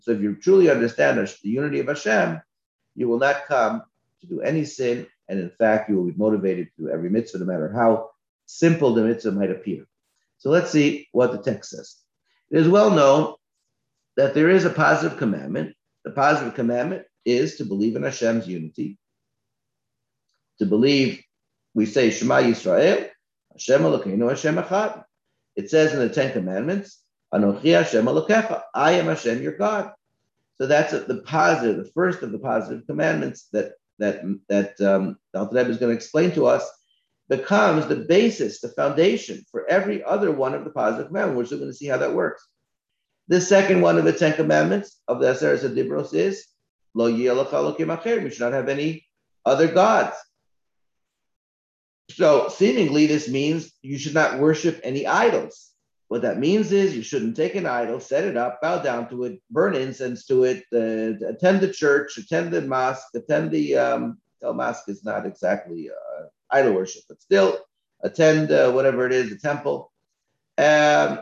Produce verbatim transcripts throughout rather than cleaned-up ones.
So if you truly understand the unity of Hashem, you will not come to do any sin, and in fact, you will be motivated to do every mitzvah, no matter how simple the mitzvah might appear. So let's see what the text says. It is well known that there is a positive commandment. The positive commandment is to believe in Hashem's unity, to believe, we say, Shema Yisrael, Hashem Elokeinu, Hashem Echad. It says in the Ten Commandments, Anochi Hashem Elokecha, I am Hashem, your God. So that's the positive, the first of the positive commandments that that that um, the Alter Rebbe is going to explain to us, becomes the basis, the foundation for every other one of the positive commandments. We're still going to see how that works. The second one of the Ten Commandments of the Aseret Dibros is Lo yeh lecha elokim acher. We should not have any other gods. So seemingly this means you should not worship any idols. What that means is you shouldn't take an idol, set it up, bow down to it, burn incense to it, uh, attend the church, attend the mosque, attend the, um, well, mosque is not exactly uh, idol worship, but still attend uh, whatever it is, the temple. Um,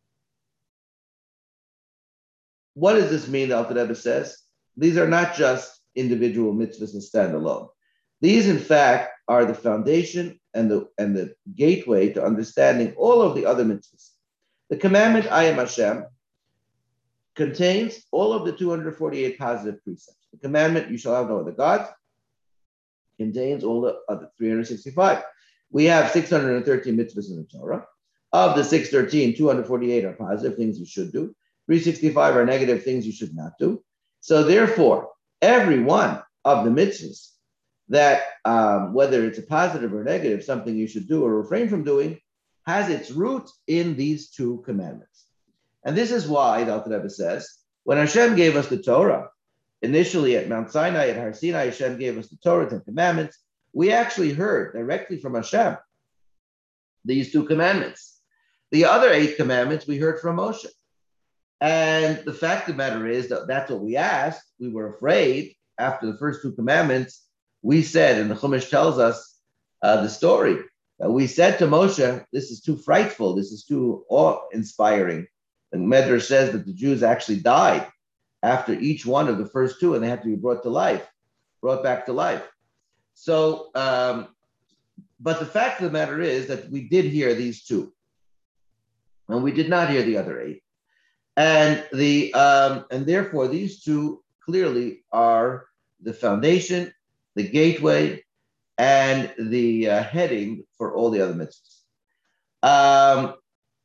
what does this mean, the Alter Rebbe says? These are not just individual mitzvahs that stand alone. These, in fact, are the foundation and the, and the gateway to understanding all of the other mitzvahs. The commandment, I am Hashem, contains all of the two hundred forty-eight positive precepts. The commandment, you shall have no other gods, contains all the other three hundred sixty-five. We have six hundred thirteen mitzvahs in the Torah. Of the six hundred thirteen, two hundred forty-eight are positive, things you should do. three hundred sixty-five are negative, things you should not do. So therefore, every one of the mitzvahs that, um, whether it's a positive or negative, something you should do or refrain from doing, has its root in these two commandments. And this is why, the Alter Rebbe says, when Hashem gave us the Torah, initially at Mount Sinai, at Har Sinai, Hashem gave us the Torah, Ten Commandments, we actually heard directly from Hashem these two commandments. The other eight commandments we heard from Moshe. And the fact of the matter is that that's what we asked. We were afraid after the first two commandments. We said, and the Chumash tells us uh, the story, that we said to Moshe, this is too frightful, this is too awe-inspiring. And Medrash says that the Jews actually died after each one of the first two, and they had to be brought to life, brought back to life. So, um, but the fact of the matter is that we did hear these two, and we did not hear the other eight. And the um, and therefore these two clearly are the foundation, the gateway, and the uh, heading for all the other mitzvahs. Um,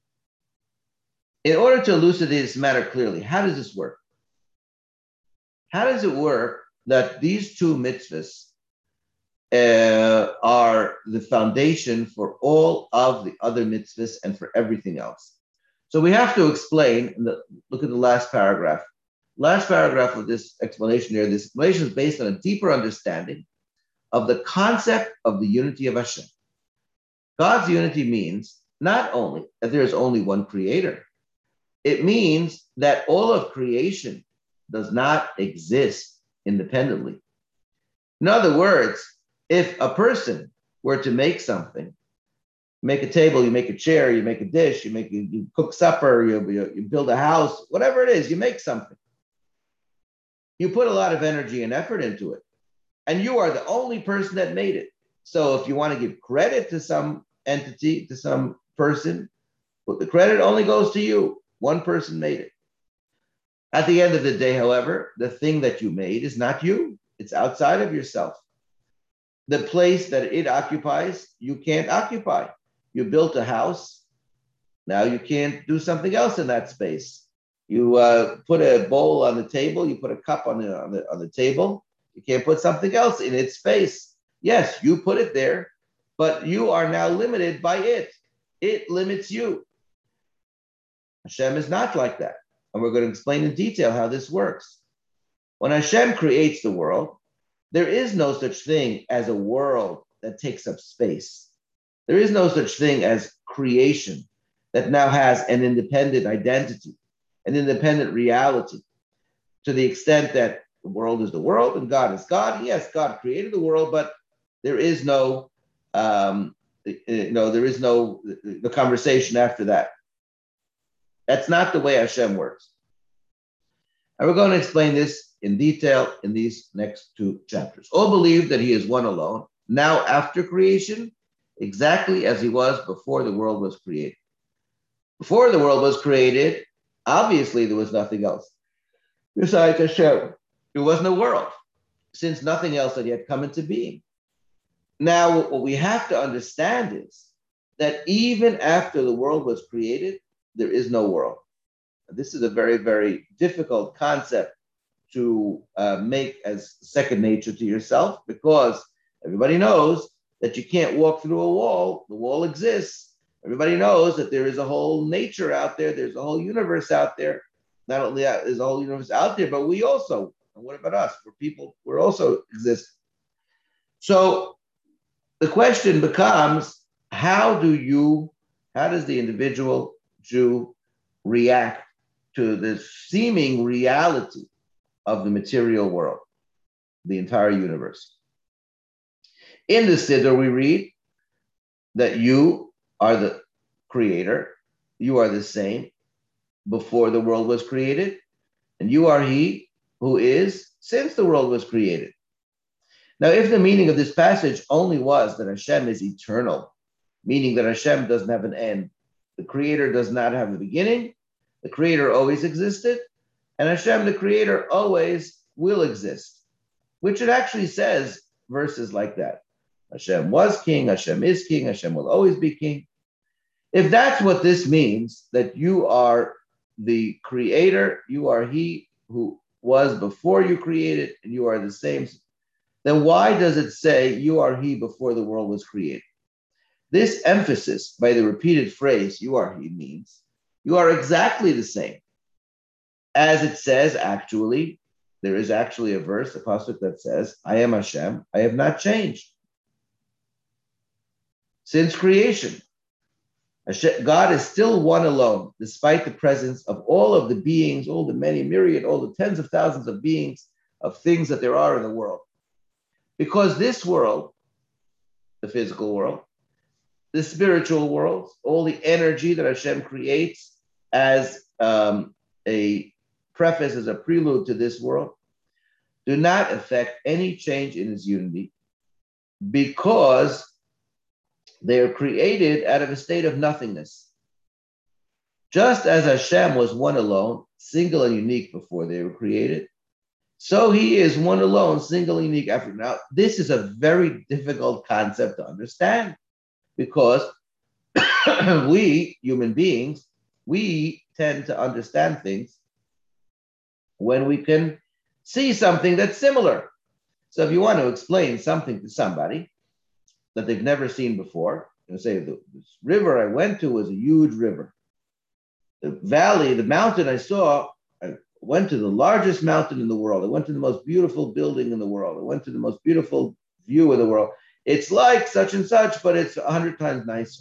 in order to elucidate this matter clearly, how does this work? How does it work that these two mitzvahs uh, are the foundation for all of the other mitzvahs and for everything else? So we have to explain, the, look at the last paragraph. Last paragraph of this explanation here, this explanation is based on a deeper understanding of the concept of the unity of Hashem. God's unity means not only that there is only one creator, it means that all of creation does not exist independently. In other words, if a person were to make something, make a table, you make a chair, you make a dish, you make you cook supper, you, you, you build a house, whatever it is, you make something. You put a lot of energy and effort into it, and you are the only person that made it. So if you want to give credit to some entity, to some person, but the credit only goes to you. One person made it. At the end of the day, however, the thing that you made is not you. It's outside of yourself. The place that it occupies, you can't occupy. You built a house. Now you can't do something else in that space. You uh, put a bowl on the table. You put a cup on the, on the on the table. You can't put something else in its space. Yes, you put it there, but you are now limited by it. It limits you. Hashem is not like that. And we're going to explain in detail how this works. When Hashem creates the world, there is no such thing as a world that takes up space. There is no such thing as creation that now has an independent identity, an independent reality, to the extent that the world is the world and God is God. Yes, God created the world, but there is no, um, you know, there is no the conversation after that. That's not the way Hashem works. And we're going to explain this in detail in these next two chapters. All believe that he is one alone, now after creation, exactly as he was before the world was created. Before the world was created, obviously there was nothing else besides Hashem. There was no world, since nothing else had yet come into being. Now, what we have to understand is that even after the world was created, there is no world. This is a very, very difficult concept to uh, make as second nature to yourself, because everybody knows that you can't walk through a wall. The wall exists. Everybody knows that there is a whole nature out there. There's a whole universe out there. Not only is a whole universe out there, but we also, and what about us? We're people, we're also exist. So the question becomes, how do you, how does the individual Jew react to the seeming reality of the material world, the entire universe? In the Siddur, we read that you are the creator, you are the same before the world was created, and you are he who is since the world was created. Now, if the meaning of this passage only was that Hashem is eternal, meaning that Hashem doesn't have an end, the creator does not have a beginning, the creator always existed, and Hashem, the creator, always will exist, which it actually says verses like that. Hashem was king, Hashem is king, Hashem will always be king. If that's what this means, that you are the creator, you are he who was before you created, and you are the same, then why does it say you are he before the world was created? This emphasis by the repeated phrase, you are he, means you are exactly the same. As it says, actually, there is actually a verse, a pasuk that says, I am Hashem, I have not changed. Since creation, Hashem, God is still one alone, despite the presence of all of the beings, all the many myriad, all the tens of thousands of beings, of things that there are in the world. Because this world, the physical world, the spiritual world, all the energy that Hashem creates as um, a preface, as a prelude to this world, do not affect any change in its unity, because they are created out of a state of nothingness. Just as Hashem was one alone, single and unique before they were created, so he is one alone, single and unique after. Now, this is a very difficult concept to understand, because we, human beings, we tend to understand things when we can see something that's similar. So if you want to explain something to somebody that they've never seen before, you say, this river I went to was a huge river. The valley, the mountain I saw, I went to the largest mountain in the world. I went to the most beautiful building in the world. I went to the most beautiful view of the world. It's like such and such, but it's a hundred times nicer.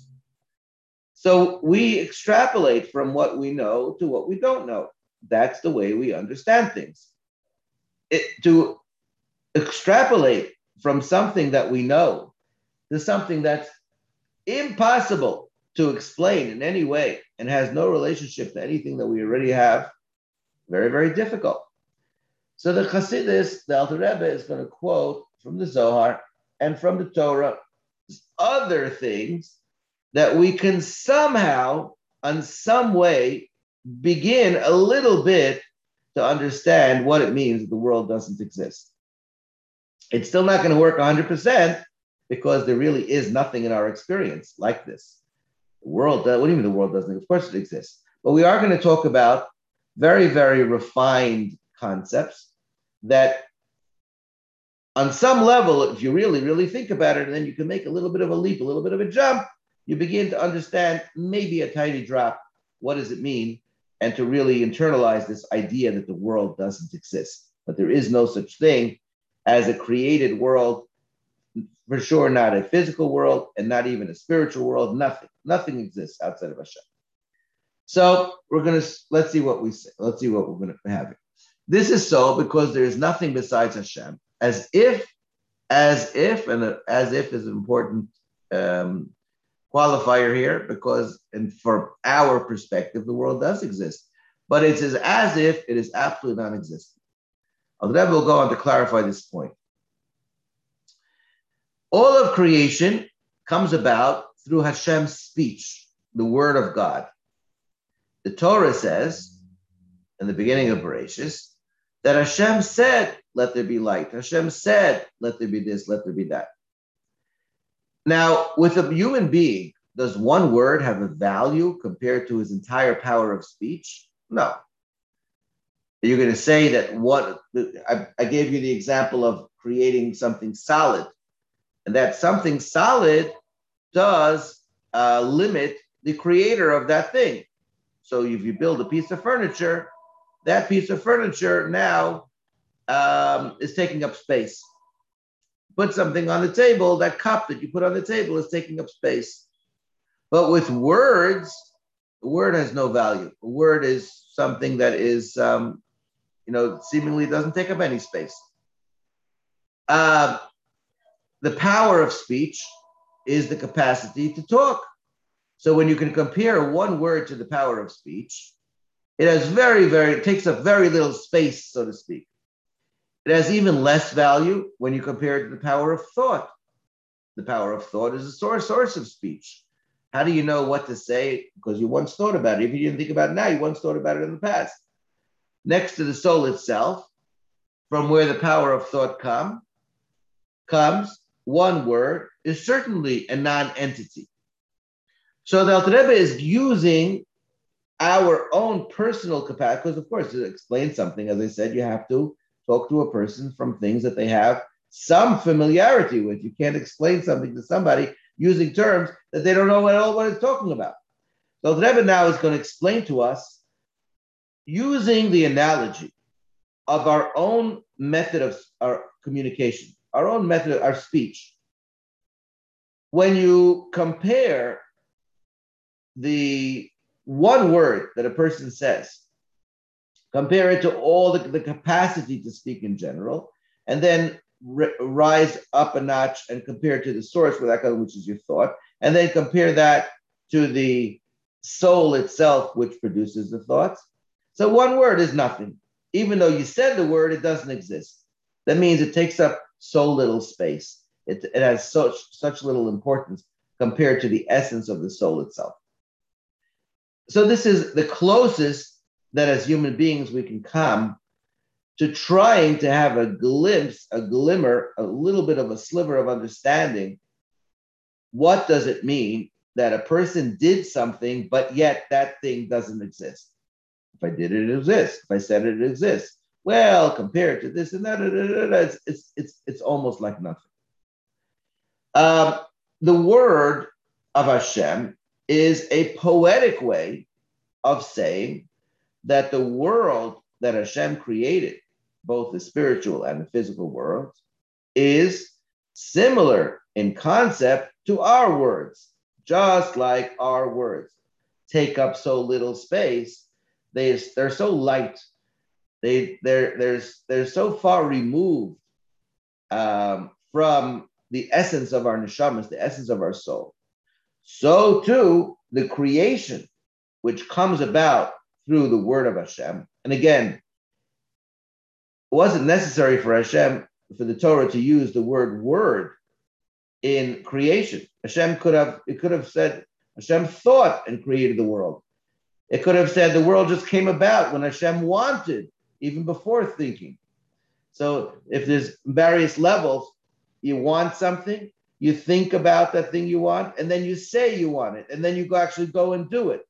So we extrapolate from what we know to what we don't know. That's the way we understand things. It, to extrapolate from something that we know to something that's impossible to explain in any way and has no relationship to anything that we already have, very, very difficult. So the Chassidus, the Alter Rebbe, is going to quote from the Zohar and from the Torah other things that we can somehow, in some way, begin a little bit to understand what it means that the world doesn't exist. It's still not going to work one hundred percent, because there really is nothing in our experience like this. The world, what do you mean the world doesn't exist? Of course it exists. But we are going to talk about very, very refined concepts that on some level, if you really, really think about it, and then you can make a little bit of a leap, a little bit of a jump, you begin to understand maybe a tiny drop, what does it mean, and to really internalize this idea that the world doesn't exist. But there is no such thing as a created world, for sure not a physical world, and not even a spiritual world, nothing. Nothing exists outside of Hashem. So we're going to, let's see what we say. Let's see what we're going to have here. This is so because there is nothing besides Hashem, as if, as if, and as if is an important um, qualifier here, because and for our perspective, the world does exist. but it's as, as if it is absolutely non-existent. The Rebbe will go on to clarify this point. All of creation comes about through Hashem's speech, the word of God. The Torah says, in the beginning of Bereshis, that Hashem said, let there be light. Hashem said, let there be this, let there be that. Now, with a human being, does one word have a value compared to his entire power of speech? No. You're going to say that what, I, I gave you the example of creating something solid, and that something solid does uh, limit the creator of that thing. So if you build a piece of furniture, that piece of furniture now um, is taking up space. Put something on the table, that cup that you put on the table is taking up space. But with words, a word has no value. A word is something that is, um, you know, seemingly doesn't take up any space. Uh, the power of speech is the capacity to talk. So when you can compare one word to the power of speech, it has very, very, it takes up very little space, so to speak. It has even less value when you compare it to the power of thought. The power of thought is a source, source of speech. How do you know what to say? Because you once thought about it. If you didn't think about it now, you once thought about it in the past. Next to the soul itself, from where the power of thought come, comes, one word is certainly a non-entity. So the Alter Rebbe is using our own personal capacity, because of course, to explain something, as I said, you have to talk to a person from things that they have some familiarity with. You can't explain something to somebody using terms that they don't know at all what it's talking about. So the Rebbe now is going to explain to us, using the analogy of our own method of our communication, our own method of our speech. When you compare the one word that a person says, compare it to all the, the capacity to speak in general, and then r- rise up a notch and compare it to the source, which is your thought, and then compare that to the soul itself, which produces the thoughts. So one word is nothing. Even though you said the word, it doesn't exist. That means it takes up so little space. It, it has such, such little importance compared to the essence of the soul itself. So this is the closest that as human beings we can come to trying to have a glimpse, a glimmer, a little bit of a sliver of understanding. What does it mean that a person did something, but yet that thing doesn't exist? If I did it, it exists. If I said it, it exists. Well, compared to this and that, it's, it's, it's, it's almost like nothing. Um, the word of Hashem is a poetic way of saying that the world that Hashem created, both the spiritual and the physical world, is similar in concept to our words, just like our words take up so little space. They, they're so light. They, they're, they're, they're so far removed um, from the essence of our neshamas, the essence of our soul. So too, the creation, which comes about through the word of Hashem. And again, it wasn't necessary for Hashem, for the Torah to use the word word in creation. Hashem could have, it could have said, Hashem thought and created the world. It could have said the world just came about when Hashem wanted, even before thinking. So if there's various levels, you want something, you think about that thing you want, and then you say you want it, and then you go actually go and do it.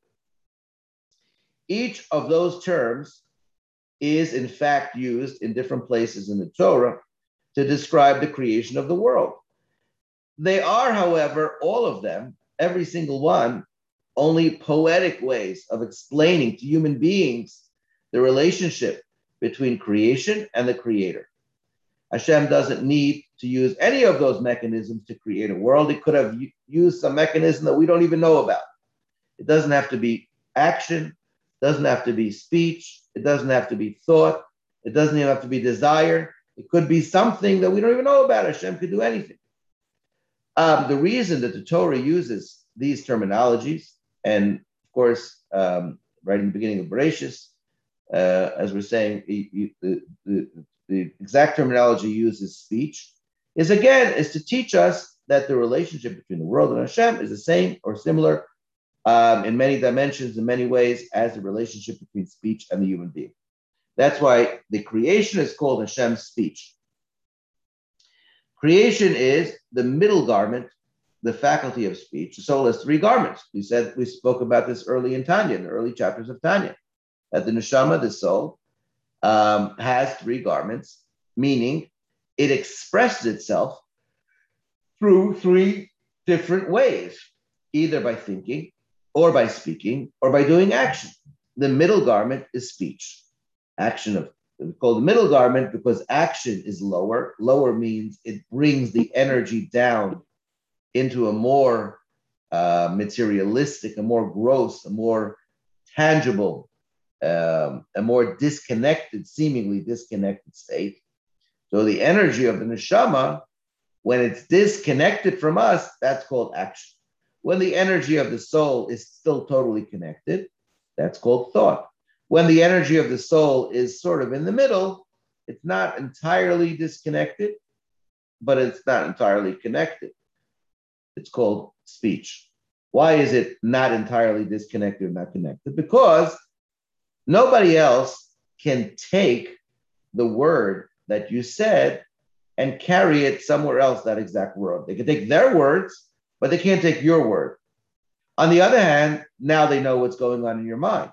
Each of those terms is in fact used in different places in the Torah to describe the creation of the world. They are, however, all of them, every single one, only poetic ways of explaining to human beings the relationship between creation and the creator. Hashem doesn't need to use any of those mechanisms to create a world. It could have used some mechanism that we don't even know about. It doesn't have to be action, doesn't have to be speech, it doesn't have to be thought, it doesn't even have to be desire. It could be something that we don't even know about. Hashem could do anything. Um, the reason that the Torah uses these terminologies, and of course, um, right in the beginning of Bereshis, uh, as we're saying, the, the, the exact terminology used is speech, is again, is to teach us that the relationship between the world and Hashem is the same or similar um, in many dimensions, in many ways, as the relationship between speech and the human being. That's why the creation is called Hashem's speech. Creation is the middle garment, the faculty of speech. The soul has three garments. We said, we spoke about this early in Tanya, in the early chapters of Tanya, that the neshama, the soul, um, has three garments, meaning it expresses itself through three different ways, either by thinking or by speaking or by doing action. The middle garment is speech. Action of, it's called the middle garment because action is lower. Lower means it brings the energy down into a more uh, materialistic, a more gross, a more tangible, um, a more disconnected, seemingly disconnected state. So the energy of the neshama, when it's disconnected from us, that's called action. When the energy of the soul is still totally connected, that's called thought. When the energy of the soul is sort of in the middle, it's not entirely disconnected, but it's not entirely connected. It's called speech. Why is it not entirely disconnected or not connected? Because nobody else can take the word that you said and carry it somewhere else, that exact word. They can take their words, but they can't take your word. On the other hand, now they know what's going on in your mind.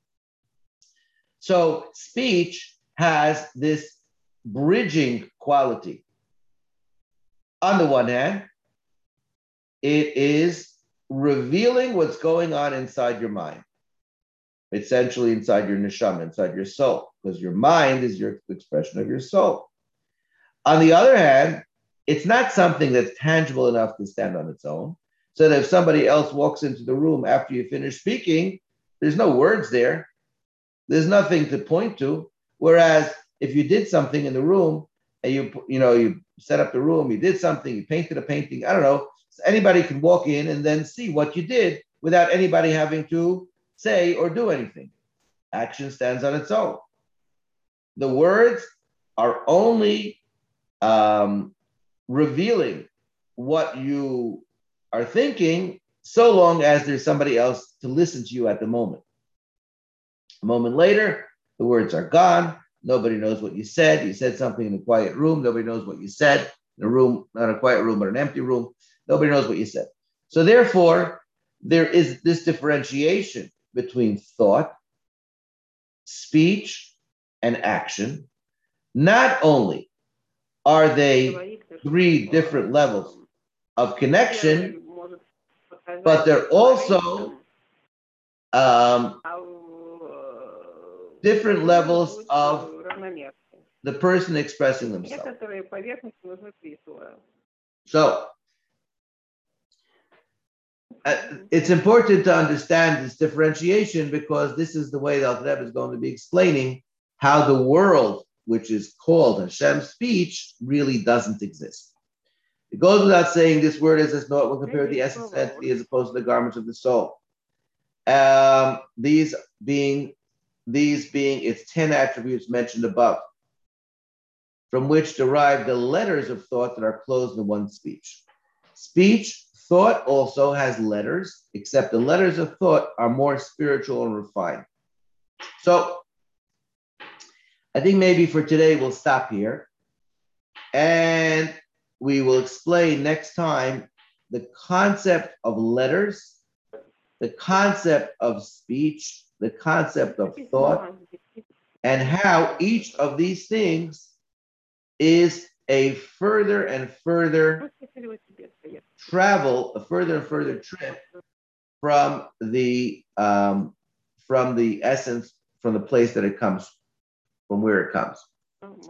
So speech has this bridging quality. On the one hand, it is revealing what's going on inside your mind, essentially inside your neshama, inside your soul, because your mind is your expression of your soul. On the other hand, it's not something that's tangible enough to stand on its own, so that if somebody else walks into the room after you finish speaking, there's no words there. There's nothing to point to. Whereas if you did something in the room and you, you know, you set up the room, you did something, you painted a painting, I don't know, so anybody can walk in and then see what you did without anybody having to say or do anything. Action stands on its own. The words are only um, revealing what you are thinking so long as there's somebody else to listen to you at the moment. A moment later, the words are gone. Nobody knows what you said. You said something in a quiet room. Nobody knows what you said. In a room, not a quiet room, but an empty room. Nobody knows what you said. So therefore, there is this differentiation between thought, speech, and action. Not only are they three different levels of connection, but they're also um, different levels of the person expressing themselves. So uh, it's important to understand this differentiation because this is the way the Alter Rebbe is going to be explaining how the world, which is called Hashem's speech, really doesn't exist. It goes without saying this word is as though it will compare the essence of entity as opposed to the garments of the soul. Um, these being these being its ten attributes mentioned above, from which derive the letters of thought that are closed in one speech. Speech, thought also has letters, except the letters of thought are more spiritual and refined. So I think maybe for today we'll stop here and we will explain next time the concept of letters, the concept of speech, the concept of thought, and how each of these things is a further and further travel, a further and further trip from the um, from the essence, from the place that it comes, from where it comes.